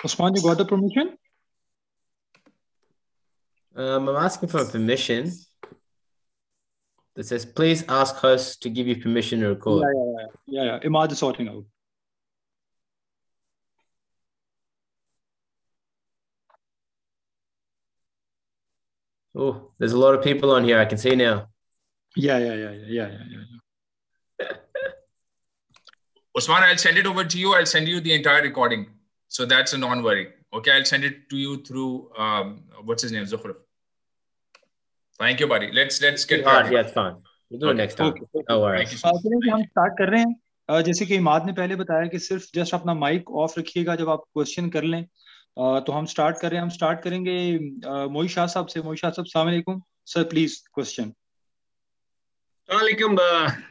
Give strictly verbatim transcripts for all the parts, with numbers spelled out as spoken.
Usman, you got the permission? Um, I'm asking for permission. That says, please ask host to give you permission to record. Yeah, yeah, yeah. yeah, yeah. Imad is sorting out. Oh, there's a lot of people on here. I can see now. Yeah, yeah, yeah, yeah, yeah, yeah, yeah. Usman, I'll send it over to you. I'll send you the entire recording. So that's a non-worry. Okay, I'll send it to you through, um, what's his name, Zukhruf. Thank you, buddy. Let's let's get started. Yeah, it's fine. We'll do okay. it next time. Okay. No worries. चलिए हम start कर रहे हैं. जैसे कि इमाद ने पहले बताया कि सिर्फ जस्ट अपना माइक ऑफ रखिएगा जब आप क्वेश्चन कर लें. तो हम स्टार्ट कर रहे हैं. हम स्टार्ट करेंगे मोई शाह साहब से. मोई शाह साहब, अस्सलाम वालेकुम sir, please question. Assalamualaikum.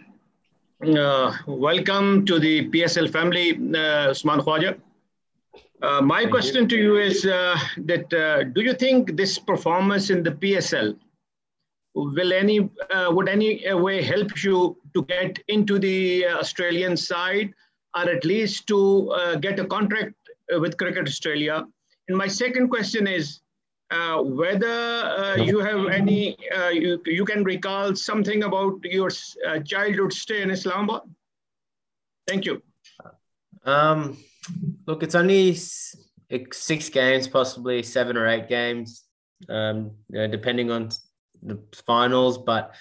Uh, welcome to the P S L family, uh, Usman Khwaja. Uh, my Thank question you. to you is uh, that uh, do you think this performance in the P S L will any uh, would any way help you to get into the Australian side, or at least to uh, get a contract with Cricket Australia? And my second question is uh, whether uh, you have any uh, you, you can recall something about your uh, childhood stay in Islamabad. Thank you. Um, look, it's only six games, possibly seven or eight games, um, you know, depending on the finals, but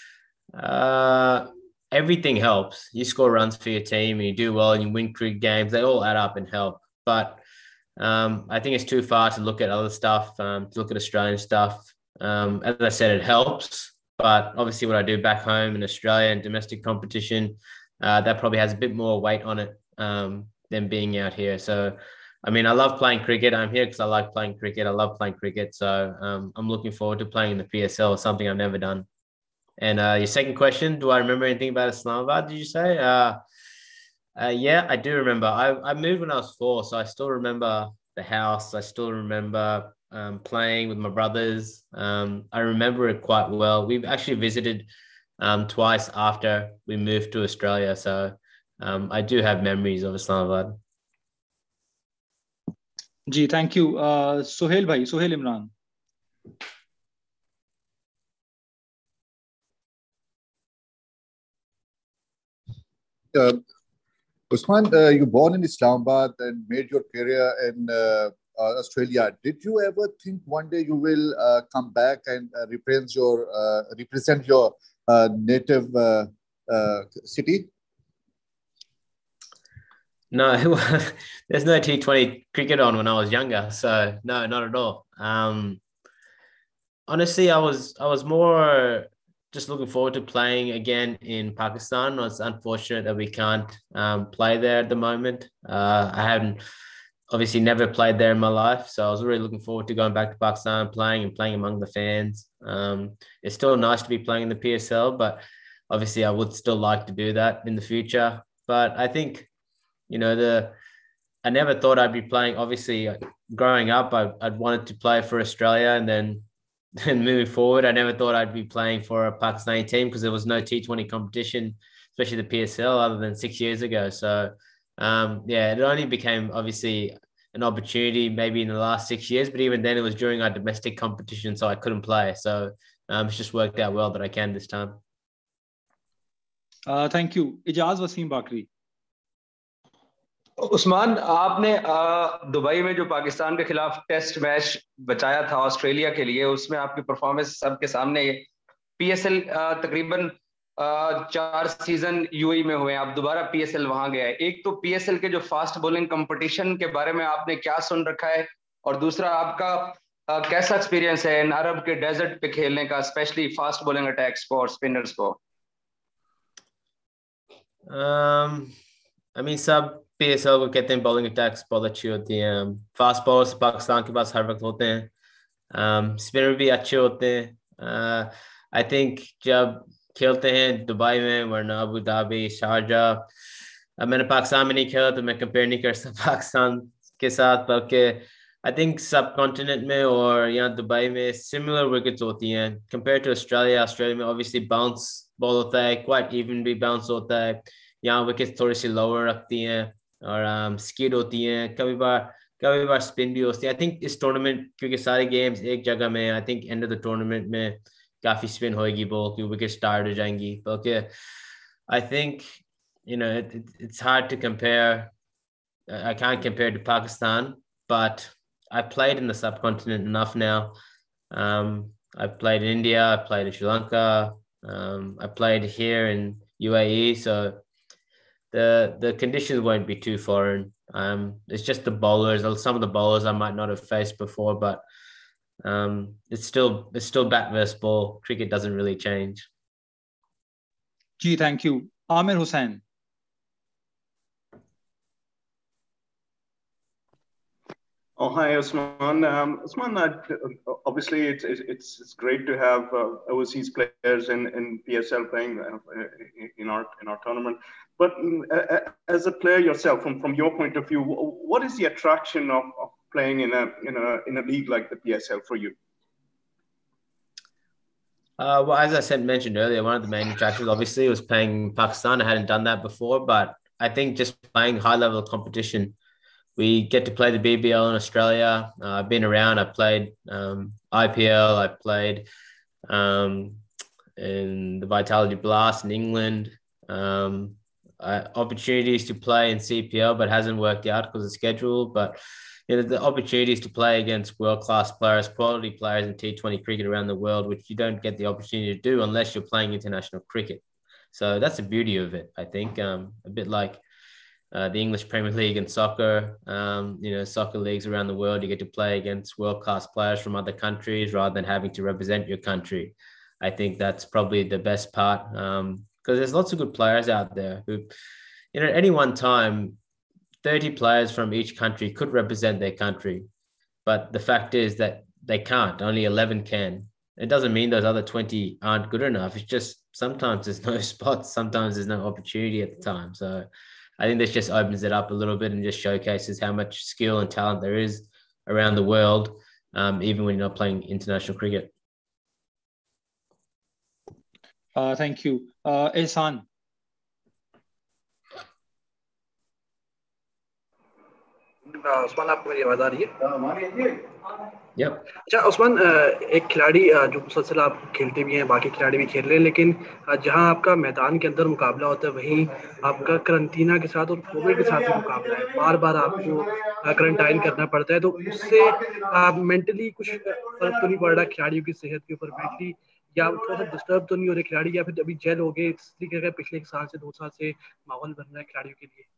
uh, everything helps. You score runs for your team and you do well and you win cricket games, they all add up and help. But um, I think it's too far to look at other stuff, um, to look at Australian stuff. Um, as I said, it helps, but obviously what I do back home in Australia and domestic competition, uh, that probably has a bit more weight on it um, than being out here. So, I mean, I love playing cricket. I'm here because I like playing cricket. I love playing cricket. So um, I'm looking forward to playing in the P S L, something I've never done. And uh, your second question, do I remember anything about Islamabad, did you say? Uh, uh, yeah, I do remember. I, I moved when I was four, so I still remember the house. I still remember um, playing with my brothers. Um, I remember it quite well. We've actually visited um, twice after we moved to Australia. So um, I do have memories of Islamabad. जी thank you. Sohail भाई, Sohail Imran. uh, Usman, uh, you born in Islamabad and made your career in uh, uh, Australia. Did you ever think one day you will uh, come back and uh, represent your uh, represent your uh, native uh, uh, city? No, there's no T twenty cricket on when I was younger, so no, not at all. Um, honestly, I was I was more just looking forward to playing again in Pakistan. It's unfortunate that we can't um, play there at the moment. Uh, I haven't obviously never played there in my life, so I was really looking forward to going back to Pakistan, playing and playing among the fans. Um, it's still nice to be playing in the P S L, but obviously I would still like to do that in the future. But I think, you know, the I never thought I'd be playing. Obviously, growing up, I, I'd wanted to play for Australia, and then and moving forward, I never thought I'd be playing for a Pakistani team because there was no T twenty competition, especially the P S L, other than six years ago. So, um, yeah, it only became obviously an opportunity maybe in the last six years, but even then it was during our domestic competition, so I couldn't play. So um, it's just worked out well that I can this time. Uh, thank you. Ijaz Wasim Bakri. Usman, आपने Dubai में जो पाकिस्तान के खिलाफ test match बचाया था Australia के लिए, उसमें आपकी परफॉर्मेंस सबके सामने है. पीएसएल तकरीबन चार सीजन यूएई में हुए हैं, आप दोबारा पीएसएल वहां गए हैं. एक तो पीएसएल के जो फास्ट बॉलिंग कंपटीशन के बारे में आपने क्या सुन रखा है, और दूसरा आपका कैसा एक्सपीरियंस है इन अरब के डेजर्ट पे खेलने का, स्पेशली फास्ट बॉलिंग अटैक्स को और स्पिनर्स को? um, I mean, सब P S L को कहते हैं बॉलिंग अटैक्स बहुत अच्छी होती हैं. फास्ट बॉलर्स पाकिस्तान के पास हर वक्त होते हैं. स्पिनर um, भी अच्छे होते हैं. आई uh, थिंक जब खेलते हैं दुबई में, वरना अबू धाबी, शारजा, uh, मैंने पाकिस्तान में नहीं खेला तो मैं कंपेयर नहीं कर सकता पाकिस्तान के साथ, बल्कि आई थिंक सब कॉन्टिनेंट में और यहाँ दुबई में सिमिलर विकेट्स होती हैं कंपेयर टू ऑस्ट्रेलिया. ऑस्ट्रेलिया में ऑब्वियसली बाउंस बॉल होता है, क्वाइट इवन भी बाउंस होता है. यहाँ विकेट्स थोड़ी सी लोअर रखती हैं और स्किड um, होती हैं. कभी बार कभी बार स्पिन भी होती है. I think इस टूर्नामेंट क्योंकि सारे गेम्स एक जगह में, I think end of the tournament में काफी स्पिन होएगी बॉल, क्योंकि विकेट स्टार्ट हो जाएंगी. Okay, I think you know it, it, it's hard to compare. I can't compare to Pakistan, but I've played in the subcontinent enough now. Um, I've played in India, I've played in Sri Lanka, um, I played here in U A E, so the the conditions won't be too foreign. Um, it's just the bowlers. Some of the bowlers I might not have faced before, but um, it's still it's still bat versus ball. Cricket doesn't really change. Gee, thank you. Amir Hussain. Oh, hi, Usman. Um, Usman, uh, obviously it's, it's it's great to have uh, overseas players in, in P S L playing uh, in our in our tournament. But uh, as a player yourself, from, from your point of view, what is the attraction of, of playing in a in a in a league like the P S L for you? Uh, well, as I said mentioned earlier, one of the main attractions obviously was playing in Pakistan. I hadn't done that before, but I think just playing high level competition. We get to play the B B L in Australia. Uh, I've been around. I played um, I P L. I played um, in the Vitality Blast in England. Um, I, opportunities to play in C P L, but hasn't worked out because of schedule. But you know, the opportunities to play against world-class players, quality players in T twenty cricket around the world, which you don't get the opportunity to do unless you're playing international cricket. So that's the beauty of it, I think. Um, a bit like Uh, the English Premier League and soccer, um, you know, soccer leagues around the world, you get to play against world-class players from other countries rather than having to represent your country. I think that's probably the best part, because um, there's lots of good players out there who, you know, at any one time, thirty players from each country could represent their country. But the fact is that they can't, only eleven can. It doesn't mean those other twenty aren't good enough. It's just sometimes there's no spots, sometimes there's no opportunity at the time. So I think this just opens it up a little bit and just showcases how much skill and talent there is around the world, um, even when you're not playing international cricket. Uh, thank you. Uh, Ehsan. Usman, आपको मेरी आवाज आ रही है? Yep. अच्छा उस्मान, एक खिलाड़ी जो मुसलसल आप खेलते भी हैं, बाकी खिलाड़ी भी खेल रहे हैं, लेकिन जहां आपका मैदान के अंदर मुकाबला होता है वहीं आपका करंटीना के साथ और कोविड के साथ भी मुकाबला है, बार बार आपको क्वारंटाइन करना पड़ता है, तो उससे आप मेंटली कुछ फर्क तो नहीं पड़ रहा खिलाड़ियों की सेहत के ऊपर मेंटली, या थोड़ा सा डिस्टर्ब तो नहीं हो रहे खिलाड़ी, या फिर अभी जेल हो गए इस तरीके का पिछले एक साल से दो साल से माहौल बन रहा है खिलाड़ियों के लिए?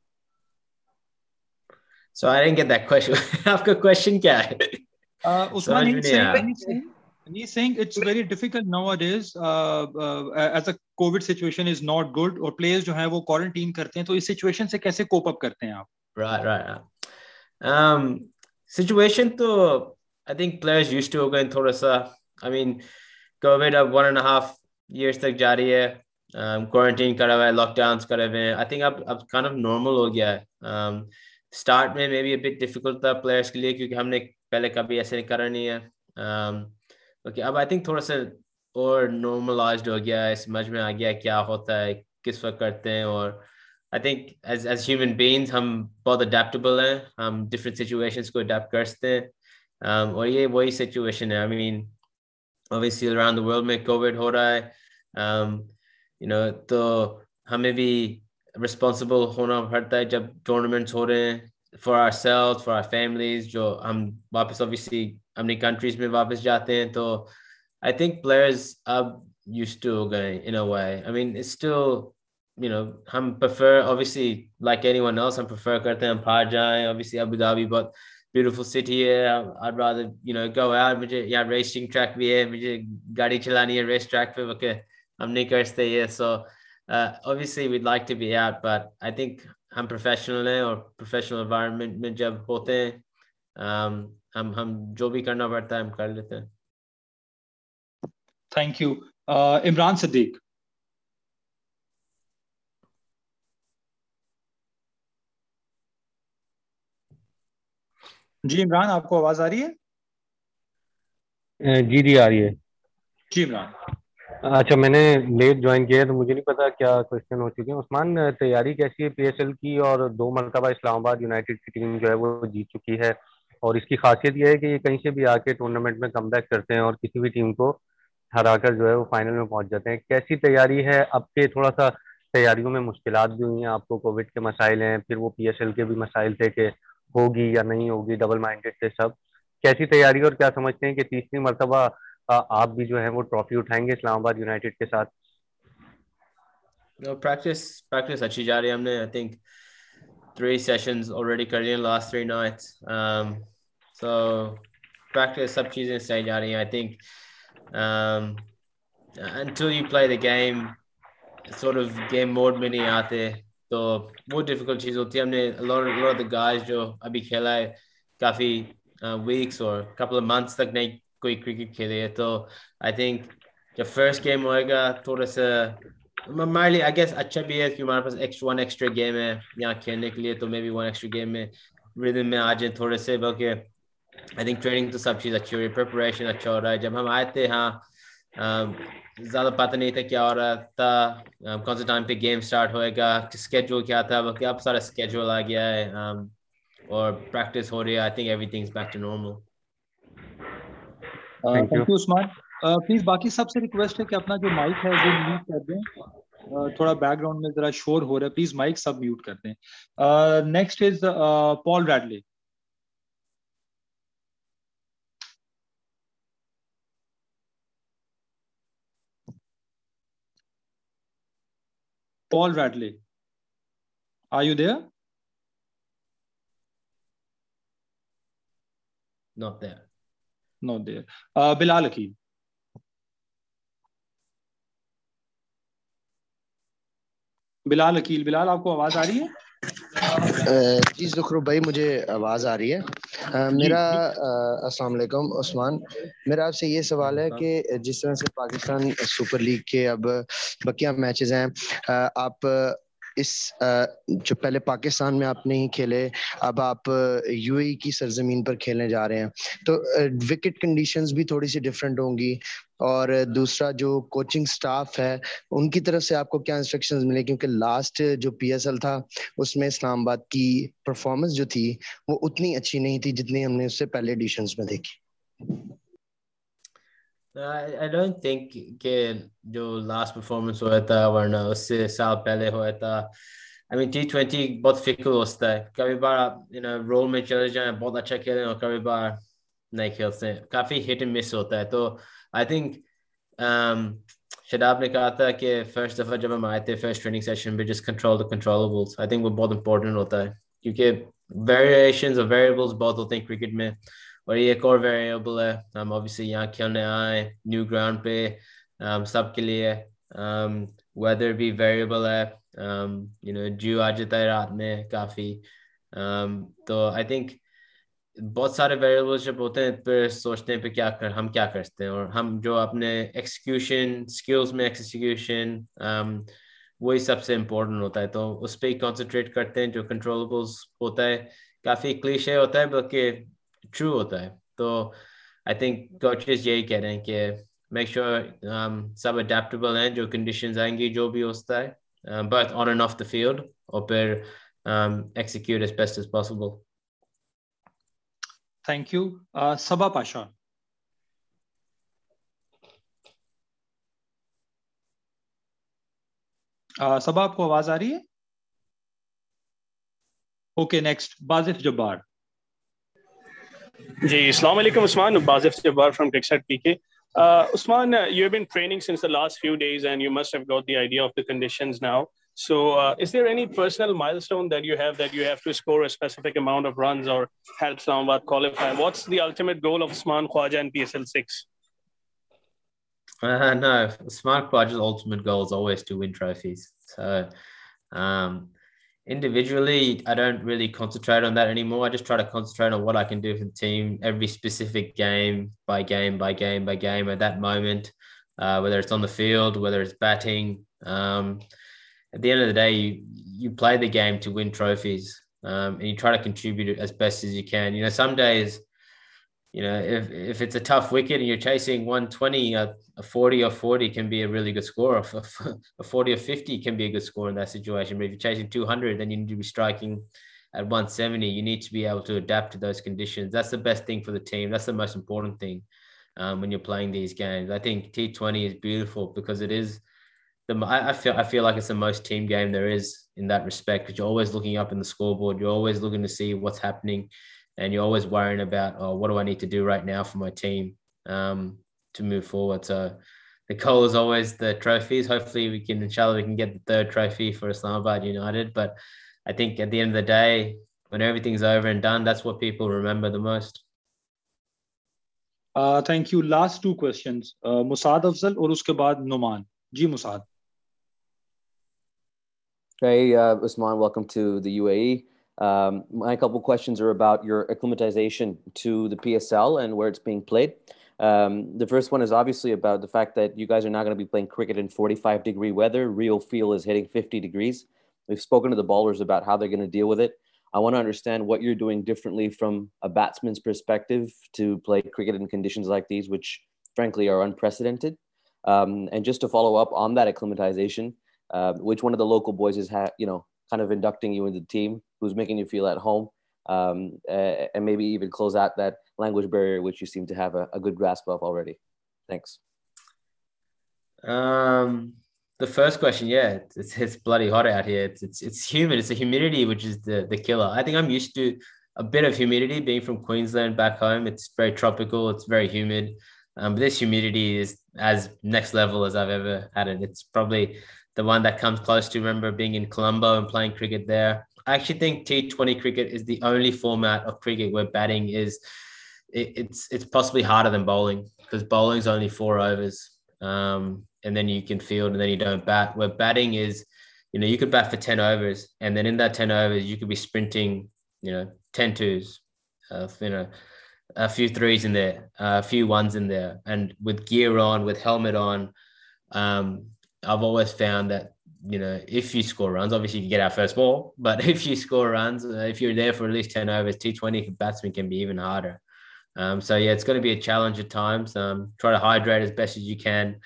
So I didn't get that question. आपका question क्या है? Uh, Usman, he's saying, he's, saying, he's saying it's very difficult nowadays uh, uh, as a COVID situation is not good और players जो हैं वो quarantine करते हैं, तो इस situation से कैसे cope up करते हैं आप? Right, right. Um, situation तो I think players used to हो गए थोड़ा सा. I mean, COVID अब one and a half years तक जारी है. Um, quarantine करा हुआ है, lockdowns करा हुए हैं. I think अब अब kind of normal हो गया है. Um, start में maybe a bit difficult था players के लिए क्योंकि हमने पहले कभी ऐसे करा नहीं है. um, okay, अब I think थोड़ा सा और normalized हो गया है, समझ में आ गया क्या होता है, किस वक्त करते हैं, और I think as as human beings हम बहुत adaptable हैं, हम different situations को adapt करते हैं, um, और ये वही situation है. I mean obviously around the world में COVID हो रहा है, um, you know, तो हमें भी responsible होना पड़ता है जब tournaments हो रहे हैं for ourselves, for our families, जो हम वापस obviously अपनी countries में वापस जाते हैं, तो I think players अब used to हो गए in a way. I mean it's still, you know, हम prefer obviously like anyone else, हम prefer करते हैं हम बाहर जाएं. Obviously Abu Dhabi बहुत beautiful city है. I'd rather, you know, go out. मुझे यहाँ racing track भी है, मुझे गाड़ी चलानी है race track पे, okay, हम नहीं करते ये. So uh, obviously we'd like to be out, but I think हम professional हैं और professional environment में जब होते हैं, um, हम हम जो भी करना पड़ता है हम कर लेते हैं. Thank you. uh, Imran Siddiq. जी इमरान, आपको आवाज आ रही है? जी जी आ रही है. जी इमरान. अच्छा, मैंने लेट ज्वाइन किया है तो मुझे नहीं पता क्या क्वेश्चन हो चुके हैं। उस्मान, तैयारी कैसी है पीएसएल की? और दो मरतबा इस्लामाबाद यूनाइटेड की टीम जो है वो जीत चुकी है, और इसकी खासियत यह है कि ये कहीं से भी आके टूर्नामेंट में कमबैक करते हैं और किसी भी टीम को हराकर जो है वो फाइनल में पहुंच जाते हैं। कैसी तैयारी है? अब के थोड़ा सा तैयारियों में मुश्किलात भी हुई हैं, आपको कोविड के मसाइल हैं, फिर वो पीएसएल के भी मसाइल थे कि होगी या नहीं होगी, डबल माइंडेड थे सब। कैसी तैयारी, और क्या समझते हैं कि तीसरी मरतबा आ, आप भी जो है वो ट्रॉफी उठाएंगे इस्लामाबाद यूनाइटेड के साथ? No, practice practice अच्छी जा रही है। हमने I think three sessions already कर लिए last three nights. Um, so practice सब चीजें सही जा रही हैं। I think um, until you play the game, sort of game mode में नहीं आते तो वो difficult चीज होती है। हमने a lot, a lot of the guys जो अभी खेला है काफी uh, weeks or couple of months तक नहीं कोई क्रिकेट खेले है, तो I think जब first game होएगा थोड़ा सा हमारे लिए I guess अच्छा भी है कि हमारे पास extra one extra game है यहाँ खेलने के लिए, तो maybe one extra game में rhythm में आ जाए थोड़े से। बल्कि I think training तो सब चीज़ अच्छी हो रही है, preparation अच्छा हो रहा है। जब हम आए थे हाँ ज़्यादा पता नहीं था क्या हो रहा था, कौन से टाइम पे गेम स्टार्ट होएगा, स्केड्यूल क्या था, बल्कि अब सारा स्केड्यूल आ गया है um, और प्रैक्टिस हो रही है। I think everything is back to normal. Thank you Usman. Please बाकी सबसे रिक्वेस्ट है कि अपना जो माइक है वो म्यूट कर दें। uh, थोड़ा बैकग्राउंड में जरा शोर हो रहा है, प्लीज माइक सब म्यूट कर दें। Next is Paul Radley. Paul Radley, are you there? Not there. Not there. Uh, Bilal Akeem. Bilal Akeel, Bilal आपको आवाज आ रही है? जी ज़ुखरुफ भाई, मुझे आवाज आ रही है। आ, मेरा अस्सलाम वालेकुम उस्मान, मेरा आपसे ये सवाल है कि जिस तरह से पाकिस्तान सुपर लीग के अब बकिया मैचेस हैं, आप इस जो पहले पाकिस्तान में आप नहीं खेले, अब आप यूएई की सरजमीन पर खेलने जा रहे हैं, तो विकेट कंडीशंस भी थोड़ी सी डिफरेंट होंगी, और दूसरा जो कोचिंग स्टाफ है उनकी तरफ से आपको क्या इंस्ट्रक्शंस मिले? क्योंकि लास्ट जो पीएसएल था उसमें इस्लामाबाद की परफॉर्मेंस जो थी वो उतनी अच्छी नहीं थी जितनी हमने उससे पहले एडिशंस में देखी। I don't think कि जो लास्ट परफॉर्मेंस हुआ था वरना उससे साल पहले हुआ था, आई मीन टी ट्वेंटी बहुत फिकल होता है। कभी बार आप यू नो रोल में चले जाएं, बहुत अच्छा खेलें, और कभी बार नहीं खेलते हैं, काफ़ी हिट एंड मिस होता है। तो आई थिंक शदाब ने कहा था कि फर्स्ट दफ़ा जब हम आए थे फर्स्ट ट्रेनिंग सेशन में, just control the controllables. I think वो बहुत इंपॉर्टेंट होता है, क्योंकि वेरिएशंस और वेरिएबल्स बहुत होते हैं क्रिकेट में, और ये एक और वेरिएबल है। हम ऑब्वियसली यहाँ खेलने आए न्यू ग्राउंड पे, um, सबके लिए वेदर um, भी वेरिएबल है, यू नो ड्यू आ जाता है रात में काफ़ी, um, तो आई थिंक बहुत सारे वेरिएबल्स जब होते हैं फिर सोचते हैं पे क्या कर हम क्या करते हैं, और हम जो अपने एक्सिक्यूशन स्किल्स में एक्सिक्यूशन um, वही सबसे इम्पोर्टेंट होता है, तो उस पर ही कॉन्सेंट्रेट करते हैं। जो कंट्रोलेबल्स होता है काफ़ी क्लीशे होता है बल्कि ट्रू होता है, तो आई थिंक कोचेस यही कह रहे हैं कि मेक श्योर um, सब अडेप्टेबल हैं, जो कंडीशंस आएंगी जो भी होता है, but on and off the field, और फिर execute as best as possible. Thank you. Saba Pasha. uh, Saba आपको आवाज आ रही है? Okay, next Bajif Jabbar. जी, अस्सलाम वालेकुम Usman, बाजिफ Jabbar from Cricket P K. Uh, Usman, uh, you have been training since the last few days and you must have got the idea of the conditions now. So uh, is there any personal milestone that you have that you have to score a specific amount of runs or help Islamabad qualify? What's the ultimate goal of Usman Khwaja in P S L six? Uh, no, Usman Khwaja's ultimate goal is always to win trophies. So um, individually, I don't really concentrate on that anymore. I just try to concentrate on what I can do for the team every specific game by game by game by game at that moment, uh, whether it's on the field, whether it's batting. Um, at the end of the day, you, you play the game to win trophies, um, and you try to contribute as best as you can. You know, some days, you know, if if it's a tough wicket and you're chasing one twenty, a, a forty or forty can be a really good score. A, a forty or fifty can be a good score in that situation. But if you're chasing two hundred, then you need to be striking at one seventy. You need to be able to adapt to those conditions. That's the best thing for the team. That's the most important thing um, when you're playing these games. I think T twenty is beautiful because it is the. I, I feel I feel like it's the most team game there is in that respect, because you're always looking up in the scoreboard. You're always looking to see what's happening. And you're always worrying about, oh, what do I need to do right now for my team um, to move forward? So the goal is always the trophies. Hopefully we can, inshallah, we can get the third trophy for Islamabad United. But I think at the end of the day, when everything's over and done, that's what people remember the most. Uh, thank you. Last two questions. Uh, Musad Afzal और उसके बाद Noman. जी Musad. Hey, uh, Usman, welcome to the U A E. Um, my couple questions are about your acclimatization to the P S L and where it's being played. Um, the first one is obviously about the fact that you guys are not going to be playing cricket in forty-five degree weather. Rio Field is hitting fifty degrees. We've spoken to the bowlers about how they're going to deal with it. I want to understand what you're doing differently from a batsman's perspective to play cricket in conditions like these, which frankly are unprecedented. Um, and just to follow up on that acclimatization, uh, which one of the local boys is, ha- you know, kind of inducting you into the team, who's making you feel at home, um, uh, and maybe even close out that language barrier, which you seem to have a, a good grasp of already. Thanks. Um, the first question, yeah, it's, it's bloody hot out here. It's, it's it's humid. It's the humidity which is the, the killer. I think I'm used to a bit of humidity being from Queensland back home. It's very tropical. It's very humid. Um, but this humidity is as next level as I've ever had it. It's probably the one that comes close to remember being in Colombo and playing cricket there. I actually think T twenty cricket is the only format of cricket where batting is, it, it's it's possibly harder than bowling, because bowling's only four overs um, and then you can field and then you don't bat. Where batting is, you know, you could bat for ten overs and then in that ten overs, you could be sprinting, you know, ten twos, uh, you know, a few threes in there, uh, a few ones in there. And with gear on, with helmet on, um, I've always found that, you know, if you score runs, obviously you get our first ball, but if you score runs, uh, if you're there for at least ten overs, T twenty batsmen can be even harder. Um, so, yeah, it's going to be a challenge at times. Um, try to hydrate as best as you can,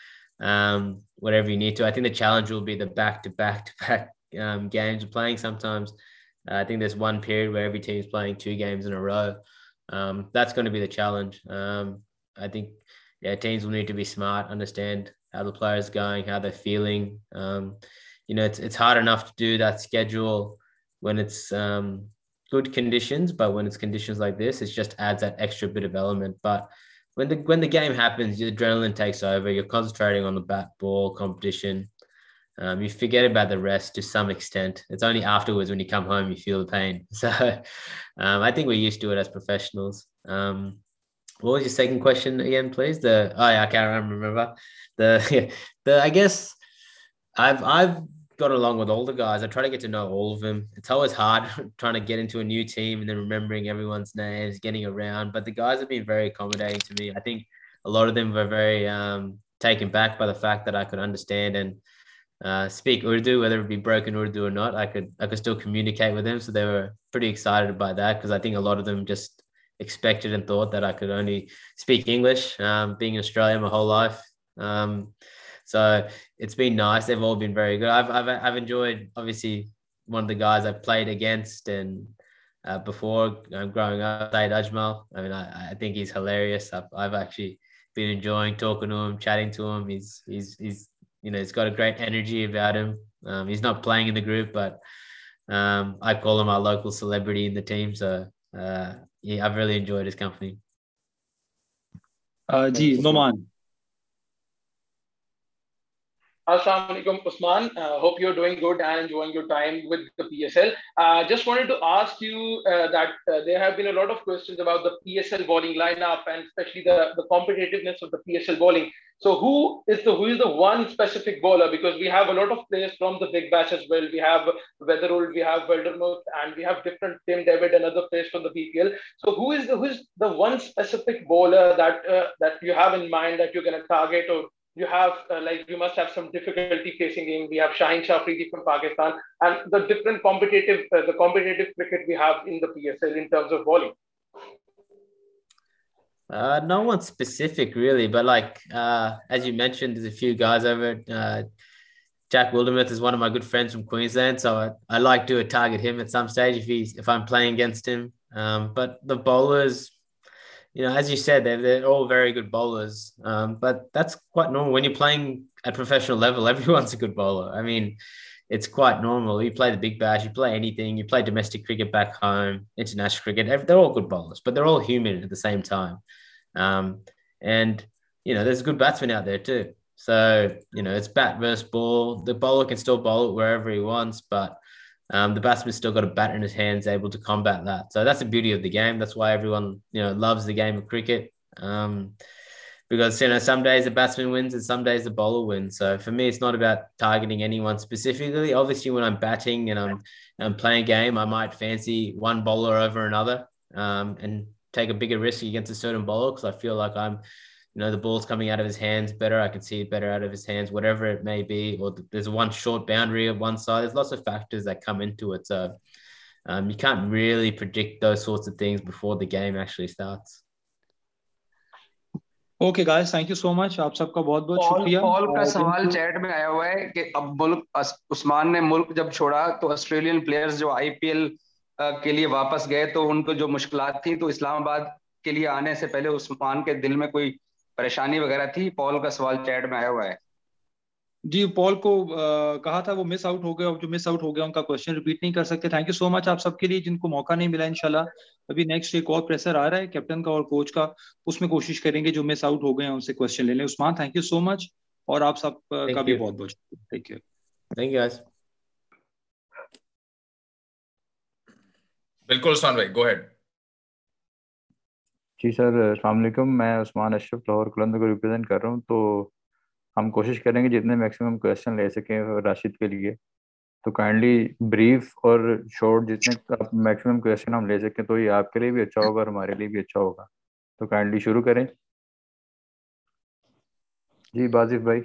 um, whatever you need to. I think the challenge will be the back-to-back-to-back um, games of playing sometimes. Uh, I think there's one period where every team is playing two games in a row. Um, that's going to be the challenge. Um, I think, yeah, teams will need to be smart, understand how the players are going, how they're feeling. Um, you know, it's it's hard enough to do that schedule when it's um, good conditions, but when it's conditions like this, it just adds that extra bit of element. But when the when the game happens, the adrenaline takes over. You're concentrating on the bat ball competition. Um, you forget about the rest to some extent. It's only afterwards when you come home you feel the pain. So um, I think we're used to it as professionals. Um, what was your second question again, please? The oh yeah, I can't remember. The the I guess I've I've got along with all the guys. I try to get to know all of them. It's always hard trying to get into a new team and then remembering everyone's names, getting around. But the guys have been very accommodating to me. I think a lot of them were very um, taken back by the fact that I could understand and uh, speak Urdu, whether it be broken Urdu or not. I could I could still communicate with them. So they were pretty excited by that, because I think a lot of them just expected and thought that I could only speak English, um, being in Australia my whole life. Um, so it's been nice. They've all been very good. I've, I've, I've enjoyed, obviously, one of the guys I played against and uh, before um, growing up, Saeed Ajmal. I mean, I, I think he's hilarious. I've, I've actually been enjoying talking to him, chatting to him. He's, he's, he's, you know, he's got a great energy about him. Um, he's not playing in the group, but um, I call him our local celebrity in the team. So uh, yeah, I've really enjoyed his company. Uh, Ji, Noman. Assalamu alaikum, Usman. Uh, hope you're doing good and enjoying your time with the P S L. Uh, just wanted to ask you uh, that uh, there have been a lot of questions about the P S L bowling lineup and especially the, the competitiveness of the P S L bowling. So who is the who is the one specific bowler? Because we have a lot of players from the big bash as well. We have Weatherall, we have Wildermuth, and we have different Tim David and other players from the B P L. So who is the who is the one specific bowler that uh, that you have in mind that you're going to target, or you have uh, like you must have some difficulty facing him? We have Shaheen Shah Afridi from Pakistan, and the different competitive uh, the competitive cricket we have in the P S L in terms of bowling. Uh, no one specific really, but like uh, as you mentioned, there's a few guys over. Uh, Jack Wildermuth is one of my good friends from Queensland, so I, I like to target him at some stage if he's if I'm playing against him. Um, but the bowlers, you know, as you said, they're they're all very good bowlers. Um, but that's quite normal when you're playing at professional level. Everyone's a good bowler. I mean, it's quite normal. You play the Big Bash, you play anything, you play domestic cricket back home, international cricket. They're all good bowlers, but they're all human at the same time. Um, and you know, there's good batsmen out there too. So, you know, it's bat versus ball. The bowler can still bowl it wherever he wants, but um, the batsman's still got a bat in his hands, able to combat that. So that's the beauty of the game. That's why everyone, you know, loves the game of cricket. Um, because, you know, some days the batsman wins and some days the bowler wins. So for me, it's not about targeting anyone specifically. Obviously, when I'm batting and I'm, I'm playing a game, I might fancy one bowler over another um, and take a bigger risk against a certain bowler because I feel like I'm, you know, the ball's coming out of his hands better. I can see it better out of his hands, whatever it may be. Or there's one short boundary of one side. There's lots of factors that come into it. So um, you can't really predict those sorts of things before the game actually starts. Okay guys, thank you so much, आप सबका बहुत बहुत शुक्रिया। Paul का सवाल chat में आया हुआ है कि अब मुल्क उस्मान ने मुल्क जब छोड़ा तो ऑस्ट्रेलियन प्लेयर्स जो आईपीएल के लिए वापस गए तो उनको जो मुश्किलात थी, तो इस्लामाबाद के लिए आने से पहले उस्मान के दिल में कोई परेशानी वगैरह थी? पॉल का सवाल चैट में आया हुआ है। जी, पॉल को आ, कहा था वो मिस आउट हो गया, जो मिस आउट हो गया उनका क्वेश्चन रिपीट नहीं कर सकते। थैंक यू सो मच आप सबके लिए जिनको मौका नहीं मिला। इंशाल्लाह अभी नेक्स्ट एक और प्रेशर आ रहा है कैप्टन का और कोच का, उसमें कोशिश करेंगे जो मिस आउट हो गए हैं उनसे क्वेश्चन ले लें। Usman, thank you so much, और आप सब का भी बहुत बहुत शुक्रिया। Take care. Thank you guys. बिल्कुल उस्मान भाई, गो अहेड। जी सर, अस्सलाम वालेकुम। मैं उस्मान अशरफ लाहौर कलंदर को रिप्रेजेंट कर रहा हूँ। तो हम कोशिश करेंगे जितने मैक्सिमम क्वेश्चन ले सकें राशिद के लिए। तो काइंडली ब्रीफ और शॉर्ट जितने मैक्सिमम क्वेश्चन हम ले सकें तो ये आपके लिए भी अच्छा होगा और हमारे लिए भी अच्छा होगा। तो काइंडली शुरू करें। जी बाजिफ भाई।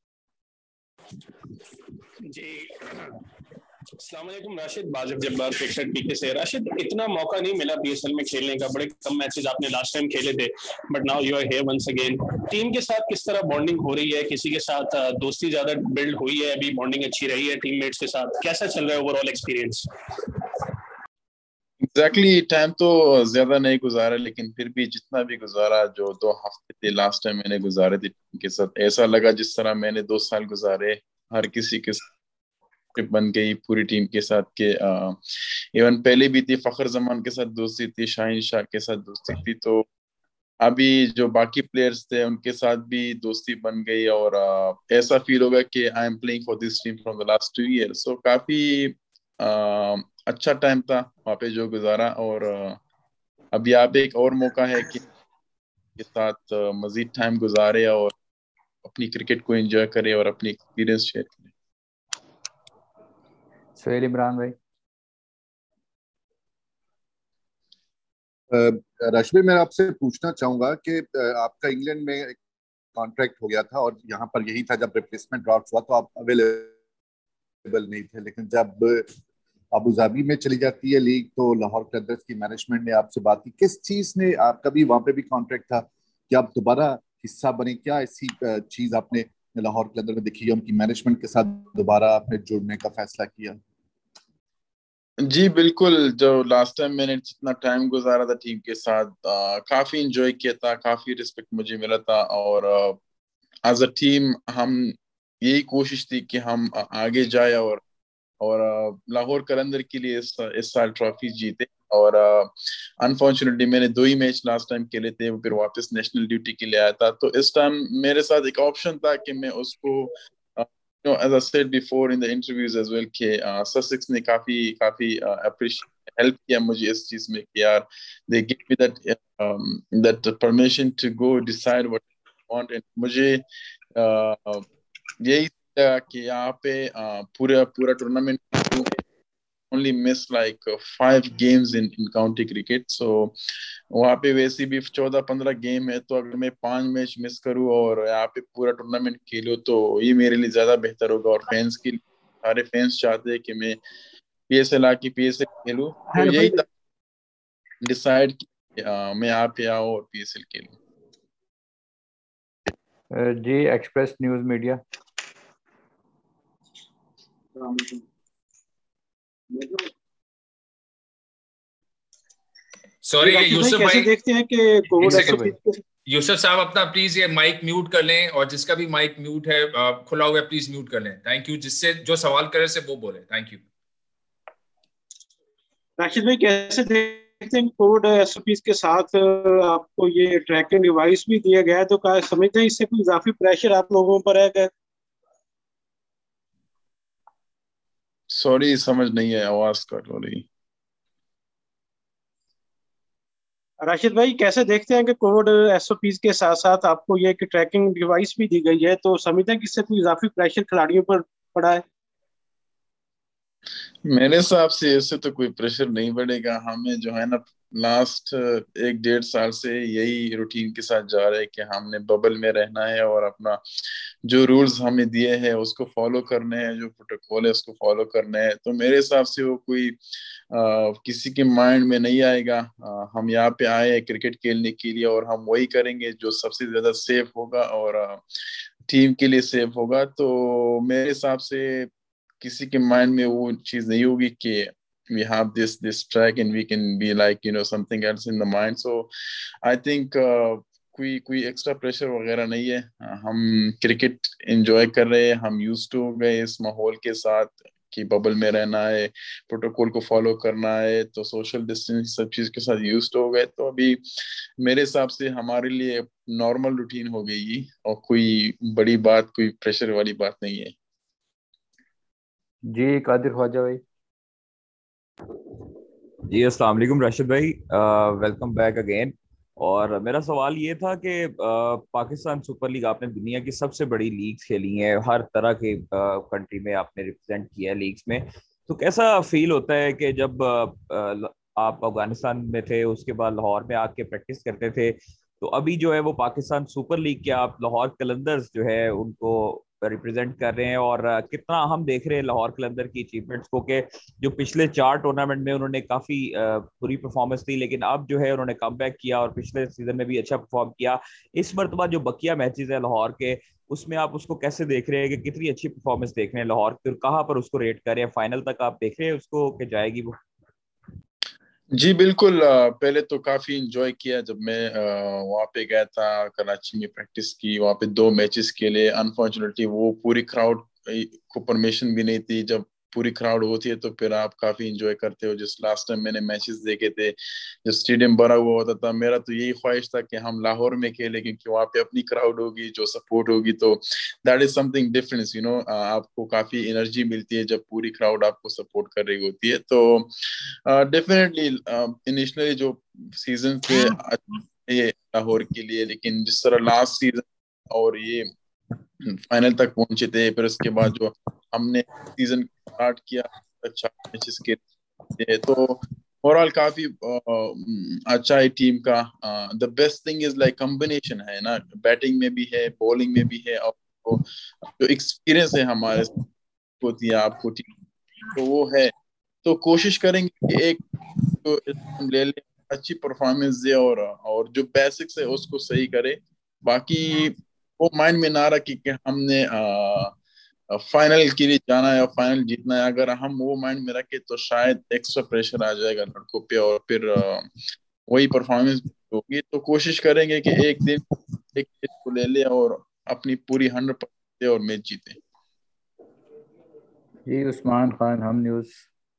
जी अस्सलाम वालेकुम राशिद, बाजिफ जब्बार क्रिकेट पीके से। राशिद, इतना मौका नहीं मिला पीएसएल में खेलने का, बड़े कम मैचेस आपने लास्ट टाइम खेले थे, but now you are here once again. Team के साथ किस तरह बॉन्डिंग हो रही है? किसी के साथ दोस्ती ज्यादा बिल्ड हुई है? अभी बॉन्डिंग अच्छी रही है टीममेट्स के साथ? कैसा चल रहा है ओवरऑल एक्सपीरियंस? एग्जैक्टली टाइम तो ज्यादा नहीं गुजारा, लेकिन फिर भी जितना भी गुजारा, जो दो हफ्ते थे लास्ट टाइम मैंने गुजारे थे टीम के साथ, ऐसा लगा जिस तरह मैंने दो साल गुजारे। हर किसी के बन गई पूरी टीम के साथ के इवन पहले भी थी, फखर जमान के साथ दोस्ती थी, शाहीन शाह के साथ दोस्ती थी, तो अभी जो बाकी प्लेयर्स थे उनके साथ भी दोस्ती बन गई और आ, ऐसा फील होगा कि I am playing for this team from the last two years. So काफी आ, अच्छा टाइम था वहाँ पे जो गुजारा, और आ, अभी आप एक और मौका है कि के साथ मजीद टाइम गुजारे और अपनी क्रिकेट को एंजॉय करे और अपनी एक्सपीरियंस शेयर करें। सोहेल इमरान भाई। रश्मि, मैं आपसे पूछना चाहूंगा कि आपका इंग्लैंड में कॉन्ट्रैक्ट हो गया था और यहाँ पर यही था जब रिप्लेसमेंट ड्राफ्ट हुआ तो आप अवेलेबल नहीं थे, लेकिन जब अबू धाबी में चली जाती है लीग तो लाहौर कलंदर्स की मैनेजमेंट ने आपसे बात की। किस चीज ने, आपका भी वहां पे भी कॉन्ट्रैक्ट था, कि आप दोबारा हिस्सा बने? क्या ऐसी चीज आपने लाहौर कलंदर में देखी है, उनकी मैनेजमेंट के साथ दोबारा आपने जुड़ने का फैसला किया? जी बिल्कुल, जो लास्ट टाइम मैंने जितना टाइम गुजारा था टीम के साथ, आ, काफी एंजॉय किया था, काफी रिस्पेक्ट मुझे मिला था, और एज अ टीम हम यही कोशिश थी कि हम आगे जाए और और लाहौर कलंदर के लिए इस, इस साल ट्रॉफी जीते। और अनफॉर्चुनेटली मैंने दो ही मैच लास्ट टाइम खेले थे, फिर वापस नेशनल ड्यूटी के लिए आया था, तो इस टाइम मेरे साथ एक ऑप्शन था कि मैं उसको No, as I said before in the interviews as well, कि Sussex ने काफी काफी appreciate help किया मुझे इस चीज में कि यार they gave me that um, that permission to go decide what I want, and मुझे uh, यही था कि यहाँ पे uh, पूरा पूरा tournament only miss like uh, five games in in county cricket, so वहाँ पे वैसे भी चौदह पंद्रह गेम है, तो अगर मैं पांच मैच मिस करूँ और यहाँ पे पूरा टूर्नामेंट खेलूँ तो ये मेरे लिए ज्यादा बेहतर होगा। और फैंस के लिए, सारे फैंस चाहते हैं कि मैं पीएसएल आके पीएसएल खेलूँ, तो यही था डिसाइड आ, मैं आप पे आओ और पीएसएल के लिए। जी एक्सप्रेस न्यूज़ मीडिया। सॉरी ये यूसुफ भाई, कैसे देखते हैं कि कोविड एसओपी। यूसुफ साहब अपना प्लीज ये माइक म्यूट कर लें, और जिसका भी माइक म्यूट है खुला हुआ है प्लीज म्यूट कर लें। Thank you. जिससे जो सवाल करे से वो बोले। Thank you. राशिद भाई कैसे देखते हैं कोविड एसओपी के साथ आपको ये ट्रैकिंग डिवाइस भी दिया गया है, तो क्या समझते हैं इससे कोई इजाफी प्रेशर आप लोगों पर है क्या? सॉरी समझ नहीं है, आवाज कट हो रही। राशिद भाई कैसे देखते हैं कि कोविड एसओपी के साथ साथ आपको ये कि ट्रैकिंग डिवाइस भी दी गई है, तो समझते हैं कि इससे कोई इजाफी प्रेशर खिलाड़ियों पर पड़ा है? मेरे हिसाब से इससे तो कोई प्रेशर नहीं पड़ेगा। हमें जो है ना लास्ट एक डेढ़ साल से यही रूटीन के साथ जा रहे हैं कि हमने बबल में रहना है और अपना जो रूल्स हमें दिए हैं उसको फॉलो करने हैं, जो प्रोटोकॉल है उसको फॉलो करने हैं। तो मेरे हिसाब से वो कोई आ, किसी के माइंड में नहीं आएगा। आ, हम यहाँ पे आए हैं क्रिकेट खेलने के लिए और हम वही करेंगे जो सबसे ज्यादा सेफ होगा और आ, टीम के लिए सेफ होगा। तो मेरे हिसाब से किसी के माइंड में वो चीज नहीं होगी कि we have this this track and we can be like you know something else in the mind. So I think uh, कोई कोई एक्स्ट्रा प्रेशर वगैरह नहीं है। हम क्रिकेट एंजॉय कर रहे हैं, हम यूज टू हो गए इस माहौल के साथ कि बबल में रहना है, प्रोटोकॉल को फॉलो करना है, तो सोशल डिस्टेंस सब चीज के साथ यूज टू हो गए। तो अभी मेरे हिसाब से हमारे लिए नॉर्मल रूटीन हो गई और कोई बड़ी बात, कोई प्रेशर वाली बात नहीं है। जी कादिर ख्वाजा भाई। जी अस्सलाम वालेकुम राशिद भाई, वेलकम बैक अगेन। और मेरा सवाल ये था कि पाकिस्तान सुपर लीग आपने दुनिया की सबसे बड़ी लीग्स खेली हैं, हर तरह के कंट्री में आपने रिप्रेजेंट किया है लीग्स में, तो कैसा फील होता है कि जब आप अफगानिस्तान में थे उसके बाद लाहौर में आके प्रैक्टिस करते थे, तो अभी जो है वो पाकिस्तान सुपर लीग के आप लाहौर कलंदर्स जो है उनको रिप्रेजेंट कर रहे हैं, और कितना हम देख रहे हैं लाहौर कलंदर की अचीवमेंट्स को कि जो पिछले चार टूर्नामेंट में उन्होंने काफी बुरी परफॉर्मेंस दी, लेकिन अब जो है उन्होंने कम बैक किया और पिछले सीजन में भी अच्छा परफॉर्म किया। इस मरतबा जो बकिया मैचेस है लाहौर के, उसमें आप उसको कैसे देख रहे हैं कि कितनी अच्छी परफॉर्मेंस देख रहे हैं लाहौर की, कहाँ पर उसको रेट कर रहे हैं, फाइनल तक आप देख रहे हैं उसको कि जाएगी वो? जी बिल्कुल। पहले तो काफी इंजॉय किया जब मैं वहाँ पे गया था, कराची में प्रैक्टिस की, वहाँ पे दो मैचेस के लिए। अनफॉर्चुनेटली वो पूरी क्राउड को परमिशन भी नहीं थी। जब पूरी क्राउड होती है तो फिर आप काफी इंजॉय करते हो। जिस लास्ट टाइम मैंने मैचेस देखे थे जब स्टेडियम भरा हुआ होता था, मेरा तो यही ख्वाहिश था कि हम लाहौर में खेले, क्योंकि वहाँ पे अपनी क्राउड होगी, जो सपोर्ट होगी, तो that is something difference you know. आपको काफी एनर्जी मिलती है जब पूरी क्राउड आपको सपोर्ट कर रही होती है। तो डेफिनेटली इनिशियली जो सीजन थे ये लाहौर के लिए, लेकिन जिस तरह लास्ट सीजन और ये फाइनल तक पहुंचे थे, फिर उसके बाद जो हमने सीजन स्टार्ट किया अच्छा मैचेस के, तो ओवरऑल काफी अच्छा है टीम का। The best thing is like combination है ना, बैटिंग में भी है, बॉलिंग में भी है, और जो एक्सपीरियंस है हमारे होती है आपको टीम, तो वो है। तो कोशिश करेंगे कि एक तो हम ले लें, अच्छी परफॉर्मेंस दे और और जो बेसिक्स है उसको सही करे। बाकी वो माइंड में ना रखी कि हमने फाइनल के लिए जाना है और फाइनल जीतना है। अगर हम वो माइंड में रखे तो शायद एक्स्ट्रा प्रेशर आ जाएगा लड़कों पे और फिर आ, वही परफॉर्मेंस होगी। तो कोशिश करेंगे कि एक दिन एक को ले ले और अपनी पूरी हंड्रेड परसेंट और मैच जीते। जी उस्मान खान, हम न्यूज़।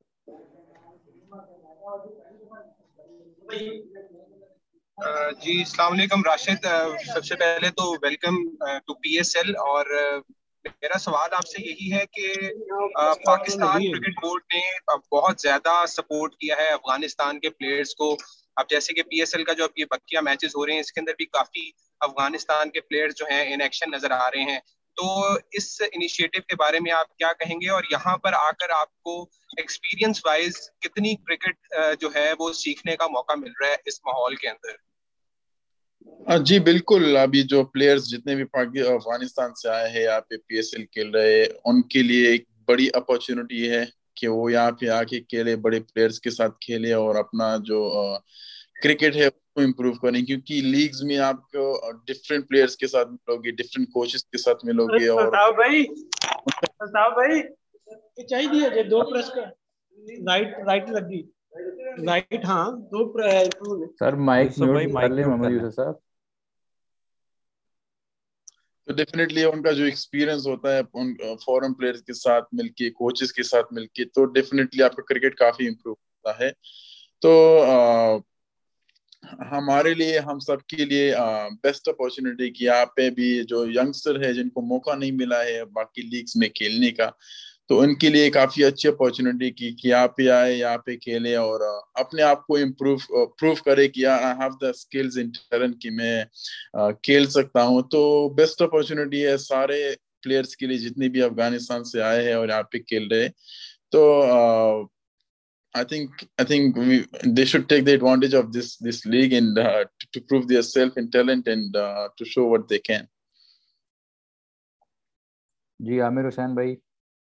जी अस्सलाम वालेकुम राशिद, सबसे पहले तो वेलकम टू पीएसएल। और मेरा सवाल आपसे यही है कि पाकिस्तान क्रिकेट बोर्ड ने बहुत ज्यादा सपोर्ट किया है अफगानिस्तान के प्लेयर्स को। अब जैसे कि पीएसएल का जो अब ये बकिया मैचेस हो रहे हैं इसके अंदर भी काफी अफगानिस्तान के प्लेयर्स जो हैं इन एक्शन नजर आ रहे हैं, तो इस इनिशिएटिव के बारे में आप क्या कहेंगे? और यहाँ पर आकर आपको एक्सपीरियंस वाइज कितनी क्रिकेट जो है वो सीखने का मौका मिल रहा है इस माहौल के अंदर? जी बिल्कुल। अभी जो प्लेयर्स जितने भी अफगानिस्तान से आए हैं यहाँ पे पीएसएल खेल रहे हैं, उनके लिए एक बड़ी अपॉर्चुनिटी है कि वो यहाँ पे आके खेले, बड़े प्लेयर्स के साथ खेले और अपना जो क्रिकेट है को इम्प्रूव करें, क्योंकि लीग्स में आपको डिफरेंट प्लेयर्स के साथ मिलोगे, डिफरेंट कोचेस के साथ मिलोगे और प्रताप भाई प्रताप भाई ये चाहिए जे दो प्रेस का राइट राइट लगी राइट हाँ दो सर माइक यूसुफ म्यूट भाई कर माइक ले म्यूट मोहम्मद कर लें। यूसुफ साहब। तो डेफिनेटली उनका जो एक्सपीरियंस होता है उन फॉरेन प्लेयर्स के साथ मिलके, कोचेस के साथ मिलके, तो डेफिनेटली आपका क्रिकेट काफी इम्प्रूव होता है। तो आ, हमारे लिए, हम सब के लिए बेस्ट अपॉर्चुनिटी कि यहाँ पे भी जो यंगस्टर है जिनको मौका नहीं मिला है बाकी लीग्स में खेलने का, तो उनके लिए काफी अच्छी अपॉर्चुनिटी की कि यहाँ पे आए, यहाँ पे खेले और अपने आप को इम्प्रूव प्रूव करे कि I have the skills in talent कि मैं uh, खेल सकता हूँ। तो बेस्ट अपॉर्चुनिटी है सारे प्लेयर्स के लिए जितने भी अफगानिस्तान से आए हैं और यहाँ पे खेल रहे। तो uh, I think I think we they should take the advantage of this this league and uh, to, to prove their self and talent and uh, to show what they can. जी आमिर हुसैन भाई।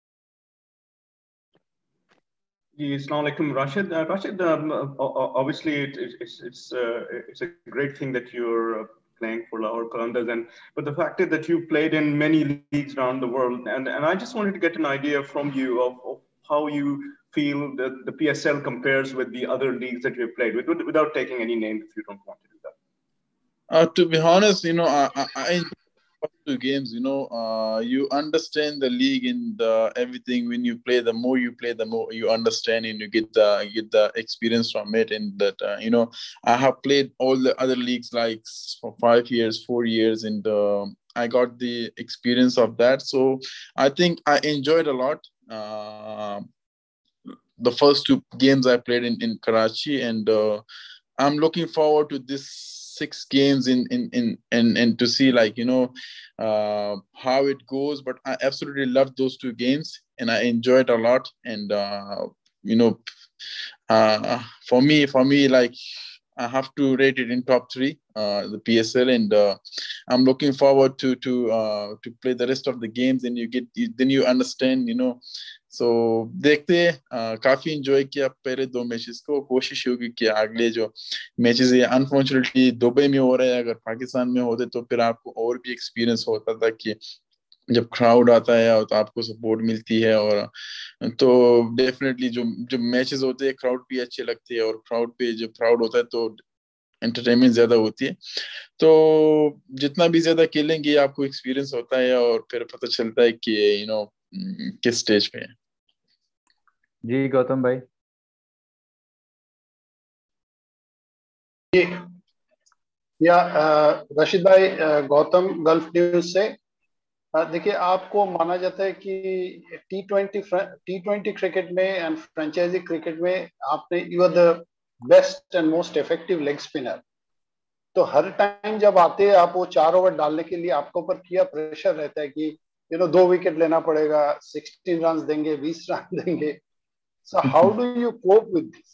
Assalamu alaikum, Rashid. Uh, Rashid, um, obviously it, it, it's it's uh, it's a great thing that you're playing for Lahore Qalandars, and but the fact is that you played in many leagues around the world, and and I just wanted to get an idea from you of, of how you feel that the P S L compares with the other leagues that you've played with, without taking any names if you don't want to do that. Uh, to be honest, you know, I, I, I two games, you know, uh, you understand the league and the, everything. When you play, the more you play, the more you understand and you get the you get the experience from it. And that, uh, you know, I have played all the other leagues like for five years, four years, and uh, I got the experience of that. So I think I enjoyed a lot. Uh, the first two games I played in, in Karachi, and uh, I'm looking forward to this six games in in in and and to see, like, you know, uh, how it goes. But I absolutely loved those two games and I enjoyed a lot. And uh, you know, uh, for me, for me, like, I have to rate it in top three, uh, the P S L, and uh, I'm looking forward to to uh, to play the rest of the games. And you get you, then you understand, you know. So देखते हैं, काफी enjoy किया पहले दो matches को। कोशिश होगी कि अगले जो मैचेस है, अनफॉर्चुनेटली दुबई में हो रहा है, अगर पाकिस्तान में होते तो फिर आपको और भी एक्सपीरियंस होता था कि जब क्राउड आता है और तो आपको सपोर्ट मिलती है। और तो डेफिनेटली जो जो मैचेस होते हैं क्राउड भी अच्छे लगते हैं, और क्राउड पे जब क्राउड होता है तो एंटरटेनमेंट ज्यादा होती है। तो जितना भी ज्यादा खेलेंगे आपको एक्सपीरियंस होता है और फिर पता चलता है कि यू नो किस स्टेज पे है। जी गौतम भाई। या रशीद भाई, गौतम गल्फ न्यूज से। देखिए, आपको माना जाता है कि T twenty T twenty cricket में एंड फ्रेंचाइजी क्रिकेट में आपने you are the best and most effective leg spinner. तो हर टाइम जब आते हैं आप वो चार ओवर डालने के लिए आपके ऊपर क्या प्रेशर रहता है कि यू नो दो विकेट लेना पड़ेगा, सिक्सटीन रन देंगे, बीस रन देंगे। So how do you cope with this?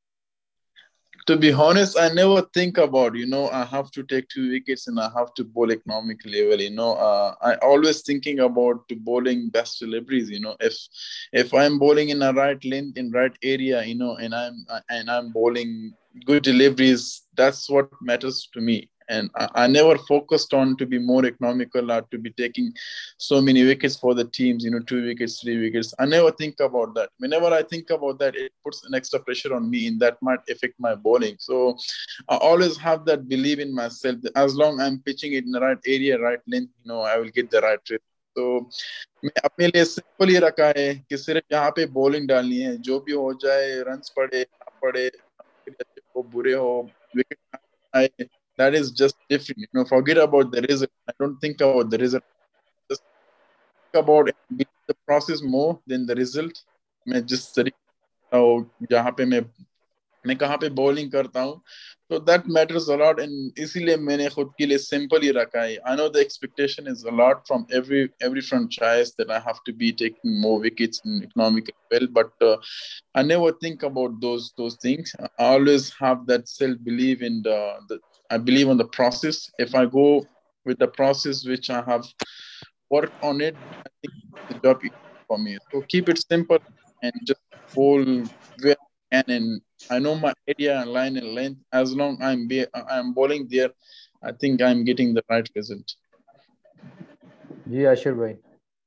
To be honest, I never think about, you know, I have to take two wickets and I have to bowl economically well, you know. Uh, I always thinking about to bowling best deliveries, you know. If if I'm bowling in a right length, in right area, you know, and I'm and I'm bowling good deliveries, that's what matters to me. And I, I never focused on to be more economical or to be taking so many wickets for the teams, you know, two wickets, three wickets. I never think about that. Whenever I think about that, it puts an extra pressure on me and that might affect my bowling. So I always have that belief in myself that as long as I'm pitching it in the right area, right length, you know, I will get the right trip. तो मैं अपने लिए simple ही रखा है कि सिर्फ यहाँ पे बॉलिंग डालनी है, जो भी हो जाए, रन्स पड़े ना पड़े, अच्छे हो बुरे हो, विकेट आए, that is just different, you know. Forget about the result. I don't think about the result. Just think about the process more than the result. मैं जिस तरीके हूँ, जहाँ पे मैं मैं कहाँ पे बॉलिंग करता हूँ, so that matters a lot. and इसीलिए मैंने खुद के लिए simple ही रखा है. I know the expectation is a lot from every every franchise that I have to be taking more wickets and economical well, but uh, I never think about those those things. I always have that self belief in the, the I believe on the process. If I go with the process which I have worked on it, I think the job is for me. So keep it simple and just bowl where can, and I know my area and line and length. As long I'm be I'm bowling there, I think I'm getting the right result. जी आशिर भाई.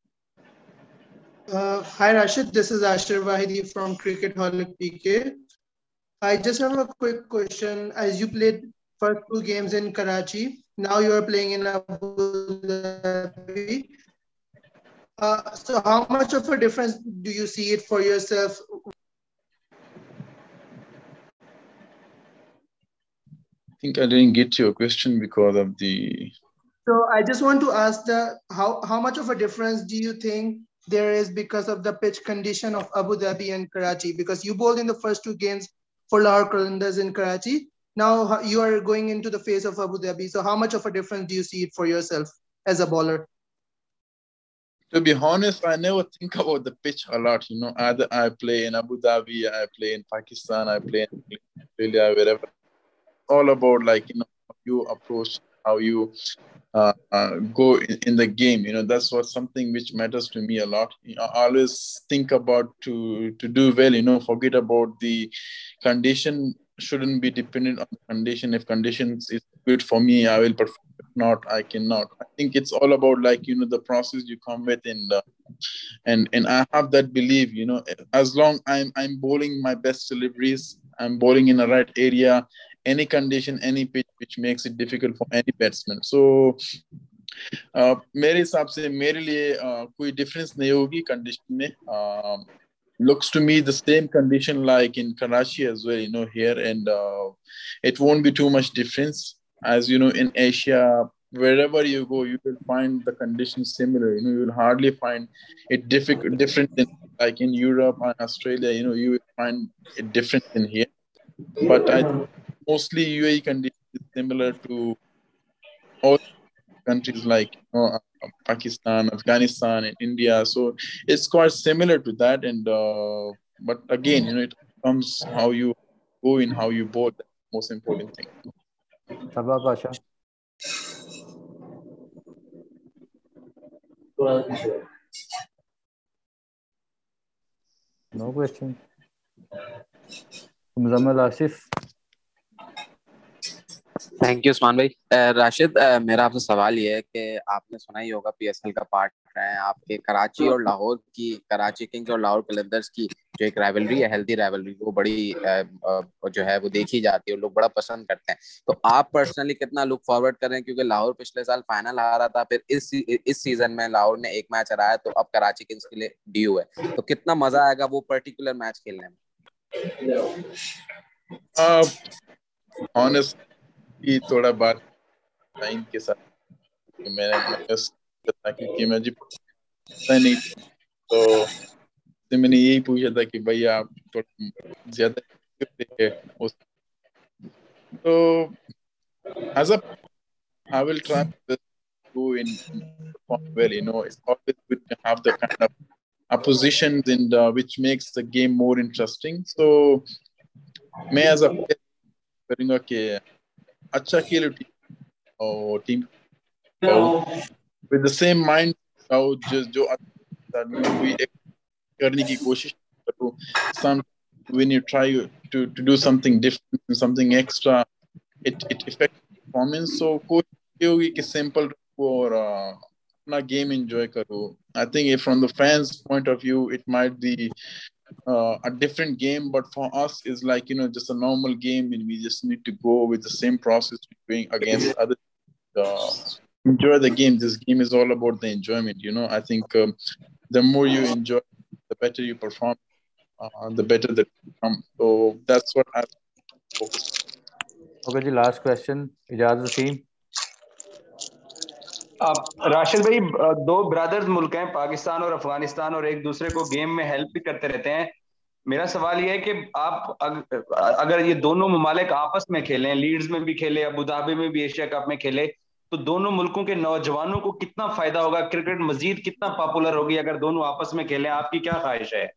Uh, hi Rashid, this is Ashir Wahidi from Cricketaholic P K. I just have a quick question. As you played first two games in Karachi, now you are playing in Abu Dhabi. Uh, so how much of a difference do you see it for yourself? I think I didn't get your question because of the... So I just want to ask the how, how much of a difference do you think there is because of the pitch condition of Abu Dhabi and Karachi? Because you bowled in the first two games for Lahore Qalandars in Karachi. Now you are going into the face of Abu Dhabi. So how much of a difference do you see it for yourself as a bowler? To be honest, I never think about the pitch a lot. You know, either I play in Abu Dhabi, I play in Pakistan, I play in Australia, wherever. All about like, you know, how you approach, how you uh, uh, go in, in the game. You know, that's what something which matters to me a lot. You know, I always think about to to do well. You know, forget about the condition. Shouldn't be dependent on the condition. If conditions is good for me, I will perform. If not, I cannot. I think it's all about like, you know, the process you come with, and uh, and and I have that belief. You know, as long I'm I'm bowling my best deliveries, I'm bowling in the right area. Any condition, any pitch which makes it difficult for any batsman. So, uh, मेरे हिसाब से मेरे लिए uh, कोई difference नहीं होगी condition में. Uh, looks to me the same condition like in Karachi as well, you know, here, and uh, it won't be too much difference. As you know, in Asia, wherever you go, you will find the conditions similar. You know, you will hardly find it difficult, different than like in Europe and Australia. You know, you will find it different than here. But I think mostly U A E conditions is similar to all countries like, you know, Pakistan, Afghanistan, and India. So it's quite similar to that. And uh, but again, you know, it comes how you go in, how you bowl. That's the most important thing. Sabah Pasha. No question. Muzammil Asif. Thank you Usman भाई. राशिद, मेरा आपसे सवाल ये है कि आपने सुना ही होगा पीएसएल का पार्ट रहे हैं आपके कराची और लाहौर की, कराची किंग्स और लाहौर कलंदर्स की जो एक राइवलरी है, हेल्दी राइवलरी, वो बड़ी जो है वो देखी जाती है और लोग बड़ा पसंद करते हैं. तो आप पर्सनली कितना लुक फॉरवर्ड कर रहे हैं? क्योंकि लाहौर पिछले साल फाइनल हारा था, फिर इस इस सीजन में लाहौर ने एक मैच हराया, तो अब कराची किंग्स के लिए ड्यू है. तो कितना मजा आएगा वो पर्टिकुलर मैच खेलने में? uh, honest कि थोड़ा बात टाइम के साथ मैंने मैंने क्योंकि मुझे पता नहीं, तो तो मैंने यही पूछा था कि भैया आप थोड़ा ज्यादा उस तो as a I will try to go in well. You know, it's always good to have the kind of oppositions in the, which makes the game more interesting. So मैं as a player करूँगा कि अच्छा खेलो team और team with the same mind और जो जो भी करने की कोशिश करो. Some when you try to to do something different, something extra, it it affects performance. So कोशिश ये होगी कि simple और अपना game enjoy करो. I think if from the fans' point of view, it might be uh, a different game, but for us, it's like, you know, just a normal game, and we just need to go with the same process we're going against other. Uh, enjoy the game. This game is all about the enjoyment. You know, I think um, the more you enjoy, the better you perform, uh, the better the come. So that's what I focus on. Okay, the last question. Ijaz Waseem. Rashid भाई, दो brothers मुल्क हैं पाकिस्तान और अफगानिस्तान, और एक दूसरे को game में हेल्प भी करते रहते हैं. मेरा सवाल ये है कि आप अग, अगर ये दोनों ममालिक आपस में खेलें, लीड्स में भी खेले, अबू धाबी में भी एशिया कप में खेले, तो दोनों मुल्कों के नौजवानों को कितना फायदा होगा? क्रिकेट मजीद कितना पॉपुलर होगी अगर दोनों आपस में खेलें? आपकी क्या ख्वाहिश है?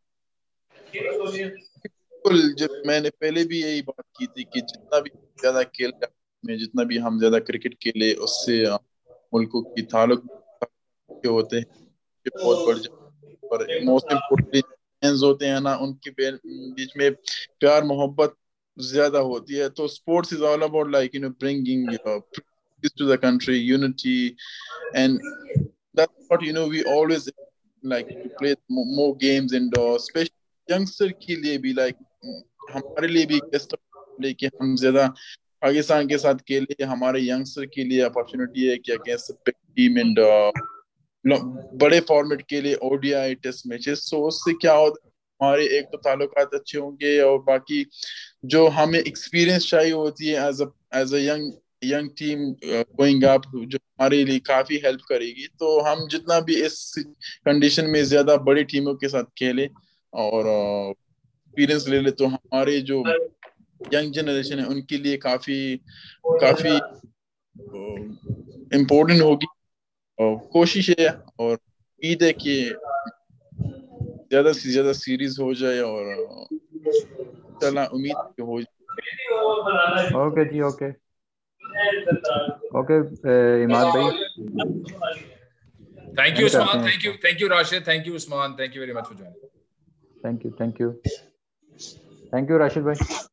बिल्कुल, जब मैंने पहले भी यही बात की थी कि जितना भी ज्यादा खेल में जितना भी हम ज्यादा क्रिकेट खेले, उससे मुल्कों की ताल्लुक होते हैं बहुत बढ़ जाए. और मोस्ट इम्पोर्टेंटली फैंस होते हैं ना, उनके बीच में प्यार मोहब्बत ज्यादा होती है. तो sports is all about like you know bringing peace to the country, unity, and that's what you know we always like to play more games indoor, especially youngster के लिए भी like हमारे लिए भी बेस्ट लेके हम ज्यादा पाकिस्तान के साथ खेले. हमारे यंगस्टर के लिए अपॉर्चुनिटी है कि अगेंस्ट टीम एंड बड़े फॉर्मेट के लिए ओडीआई टेस्ट मैचेस. सो उससे क्या होता है, हमारे एक तो ताल्लुकात अच्छे होंगे और बाकी जो हमें एक्सपीरियंस चाहिए होती है as a as a young young team going up, जो हमारे लिए काफी हेल्प करेगी. तो हम जितना भी इस कंडीशन में ज्यादा बड़ी टीमों के साथ खेले और एक्सपीरियंस ले ले, तो हमारे जो यंग जनरेशन है उनके लिए काफी काफी इम्पोर्टेंट होगी. और कोशिश है और उम्मीद है कि ज्यादा से ज्यादा सीरीज हो जाए और चला उम्मीद हो जाए. ओके जी, ओके ओके इमाद भाई. Thank you, Usman. Thank you, thank you, Rashid. Thank you, Usman. Thank you very much for joining. Thank you, thank you, thank you, Rashid भाई.